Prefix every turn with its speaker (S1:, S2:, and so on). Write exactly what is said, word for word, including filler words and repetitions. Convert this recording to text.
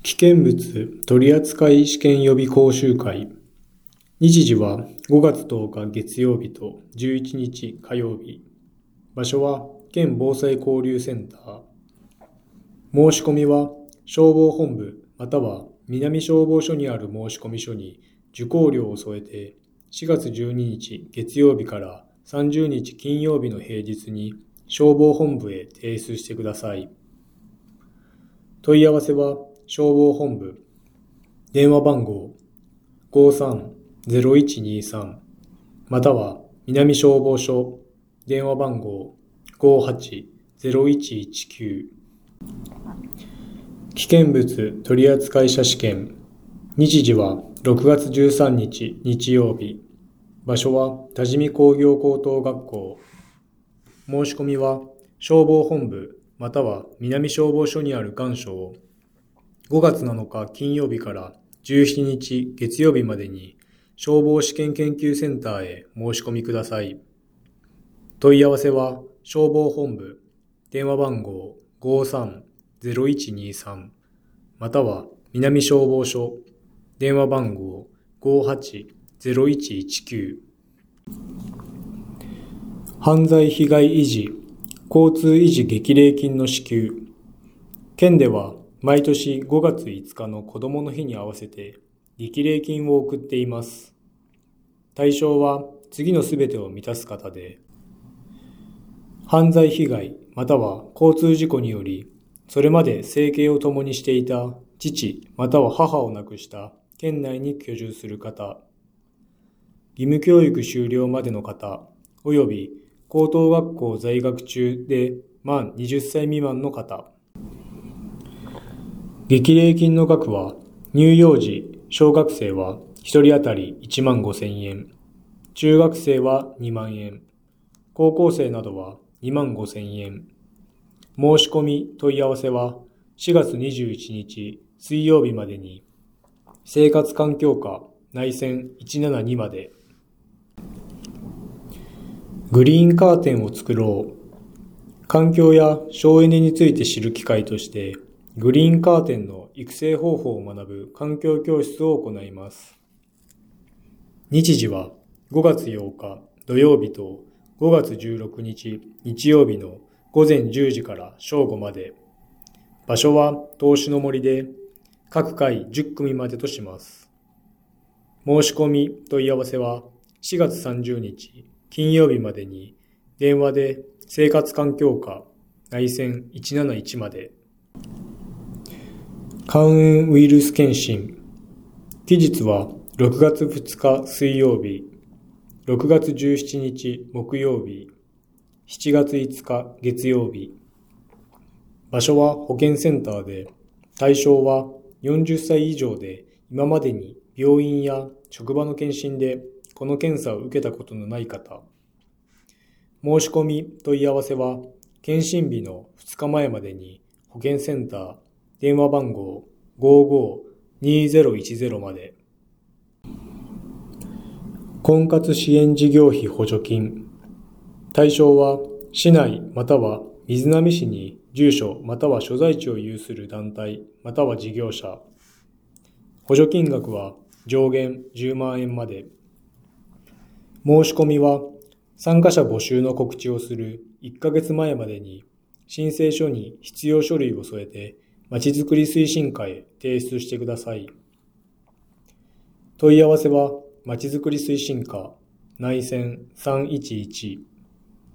S1: 危険物取扱試験予備講習会。日時はごがつとおか月曜日とじゅういちにち火曜日。場所は県防災交流センター。申し込みは消防本部または南消防署にある申込書に受講料を添えてしがつじゅうににち月曜日からさんじゅうにち金曜日の平日に消防本部へ提出してください。問い合わせは消防本部、電話番号 ごーさんゼロいちにさん または南消防署、電話番号 ごーはちゼロいちいちきゅう。危険物取扱者試験。日時はろくがつじゅうさんにち日曜日。場所は多治見工業高等学校。申し込みは消防本部または南消防署にある願書をごがつなのか金曜日からじゅうしちにち月曜日までに消防試験研究センターへ申し込みください。問い合わせは消防本部、電話番号 ごーさんゼロいちにさん または南消防署、電話番号 ごーはちゼロいちいちきゅう。犯罪被害維持、交通維持激励金の支給。県では毎年ごがついつかの子どもの日に合わせて激励金を送っています。対象は次のすべてを満たす方で、犯罪被害または交通事故によりそれまで生計を共にしていた父または母を亡くした県内に居住する方、義務教育終了までの方および高等学校在学中で満はたち未満の方。激励金の額は乳幼児、小学生はひとり当たりいちまんごせんえん、中学生はにまんえん、高校生などはにまんごせんえん。申し込み問い合わせはしがつにじゅういちにち水曜日までに生活環境課内線いちななにまで。グリーンカーテンを作ろう。環境や省エネについて知る機会としてグリーンカーテンの育成方法を学ぶ環境教室を行います。日時はごがつようか土曜日とごがつじゅうろくにち日曜日のごぜんじゅうじから正午まで。場所は東志の森で各回じゅっくみまでとします。申し込み問い合わせはしがつさんじゅうにち金曜日までに電話で生活環境課内線いちなないちまで。肝炎ウイルス検診。期日はろくがつふつか水曜日、ろくがつじゅうしちにち木曜日、しちがついつか月曜日。場所は保健センターで、対象はよんじゅっさい以上で今までに病院や職場の検診でこの検査を受けたことのない方。申し込み問い合わせは検診日のふつかまえまでに保健センター電話番号 ごーごーにーぜろいちぜろ まで。婚活支援事業費補助金。対象は市内または瑞浪市に住所または所在地を有する団体または事業者。補助金額は上限じゅうまんえんまで。申し込みは参加者募集の告知をするいっかげつまえまでに申請書に必要書類を添えてまちづくり推進課へ提出してください。問い合わせはまちづくり推進課内線さんいちいち